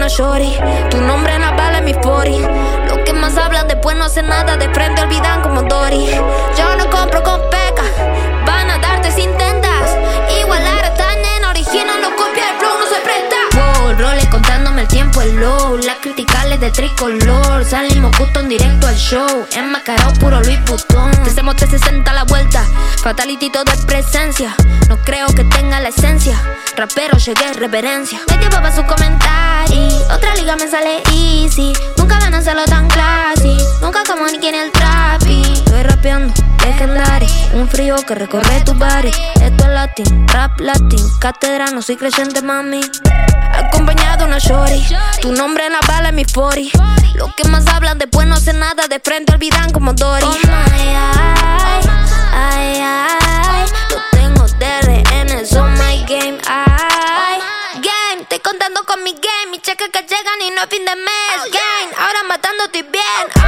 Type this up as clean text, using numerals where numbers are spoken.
una shorty. Tu nombre en la bala en mi 40. Lo que más hablan después no hacen nada. De frente olvidan como Dory. Yo no compro con peca. Van a darte si intentas igualar a esta nena original. No copia el flow, no se presta. Wow, roles contándome el tiempo, el low. Las criticales de tricolor. Salimos justo en directo al show. Enmascarado puro Louis Vuitton. Te hacemos 360 a la vuelta. Fatality todo es presencia. No creo que tenga la esencia. Rapero llegué, reverencia. Me tiempo para sus comentarios. Otra liga me sale easy. Nunca van a hacerlo tan classy. Nunca como ni quien el trapi. Estoy rapeando, legendario. Un frío que recorre tu body. Esto es latin, rap latin. Cátedra, no soy creyente, mami. Acompañado una shorty. Tu nombre en la bala en mi 40. Lo que más hablan después no hacen nada. De frente olvidan como Dory. Oh my, ay, ay. Lo tengo de RN, son my game, ay. Gang, estoy contando con mi game. Mis cheques que llegan y no es fin de mes. Gang, ahora matando estoy bien.